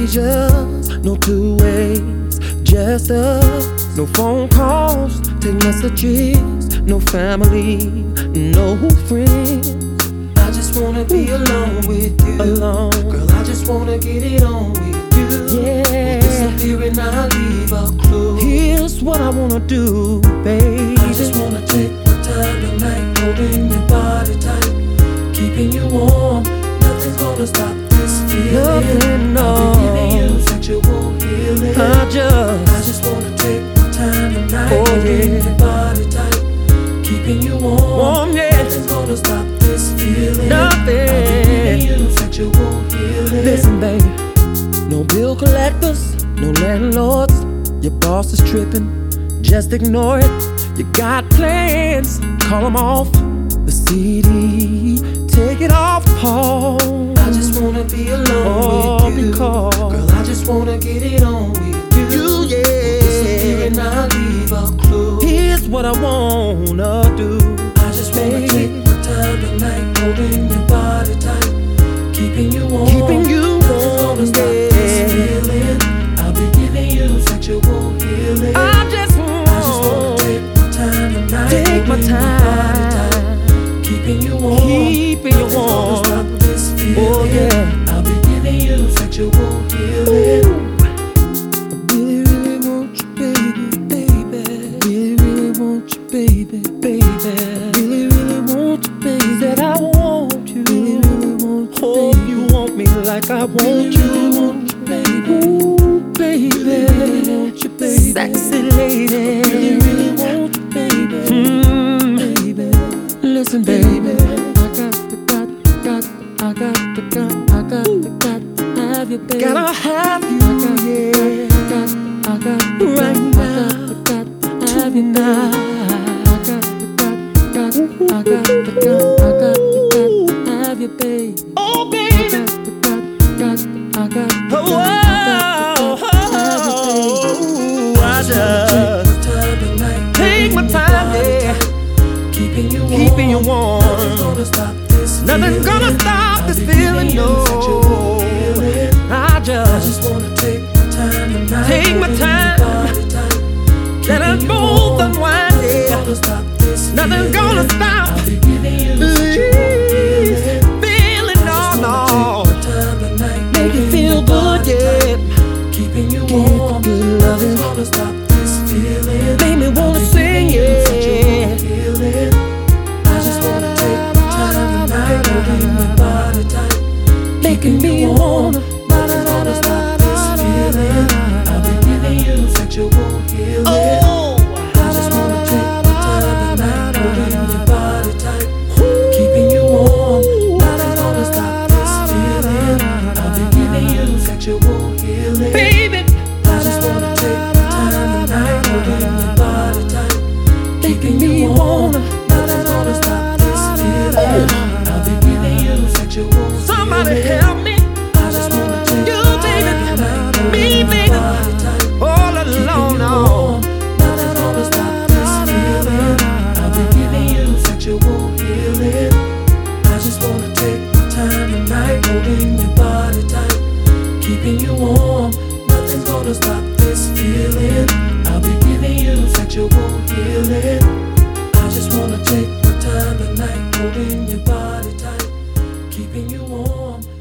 strangers, no two ways, just us. No phone calls, take messages, no family, no friends. I just wanna be alone with you, alone. Girl, I just wanna get it on with you. Yeah. Disappear and not leave a clue. Here's what I wanna do, baby. I just wanna take my time tonight, holding your body tight, keeping you warm. Nothing's gonna stop this feeling. Nothing, no. I'll be giving you sexual healing. I just wanna take my time tonight, holding your body tight, keeping you warm. Yeah. Nothing's gonna stop this feeling. Nothing. I'll be giving you sexual healing. Listen, baby, no bill collectors, no landlords. Your boss is tripping, just ignore it. You got plans, call them off. The CD, take it off, Paul. I just wanna be alone with you. Because girl, I just wanna get it on with you. Yeah. Disappear and not leave a clue. Here's what I wanna do. I just wanna take my time tonight, holding your body tight, keeping you warm. Keeping you Nothing's gonna stop this feeling. I'll be giving you sexual healing. I just wanna take my time tonight, take my holding time, your body tight, keeping you warm. keeping you warm. Stop this feeling. Oh yeah, I'll be giving you sexual healing. I really, really want you, baby, baby. Really, really want you, baby, baby. Really, really want you, baby. Said I want you. Really, really want you, hope baby. You want me like I want you. Really want you, baby. Ooh, baby. Really want you, baby. Sexy lady. Really, really want you, baby. Baby. Listen, baby. I got to have you, baby. Gotta have you, yeah. I got right now, have you now. I got to have you, baby. Oh, baby. I got I just take my time, yeah. Keeping you warm. Nothing's gonna stop this feeling, no. I just wanna take my time tonight, take my time, let us both unwind, yeah. Nothing's gonna stop feeling, no. Make you feel good, yeah. Keeping you warm, good loving. Nothing's gonna stop this feeling. Make me wanna sing, yeah. I just wanna take my time tonight, holding my body tight, making me wanna. Nothing's gonna stop this feeling. I'll be giving you sexual healing. I just wanna take my time tonight, holding your body tight, keeping you warm. Nothing's gonna stop this feeling. I'll be giving you sexual healing. Baby, I just wanna take my time tonight, holding your body tight, keeping you warm. Nothing's gonna stop this feeling. I'll be giving you sexual healing. somebody help me. I just wanna take You, my baby, time tonight, me, holding baby, your body tight, all alone, no. nothing's gonna stop this feeling. I'll be giving you sexual healing. I just wanna take my time tonight, holding your body tight, keeping you warm. Nothing's gonna stop this feeling. I'll be giving you sexual healing. I just wanna take my time tonight, holding your body tight, keeping you warm.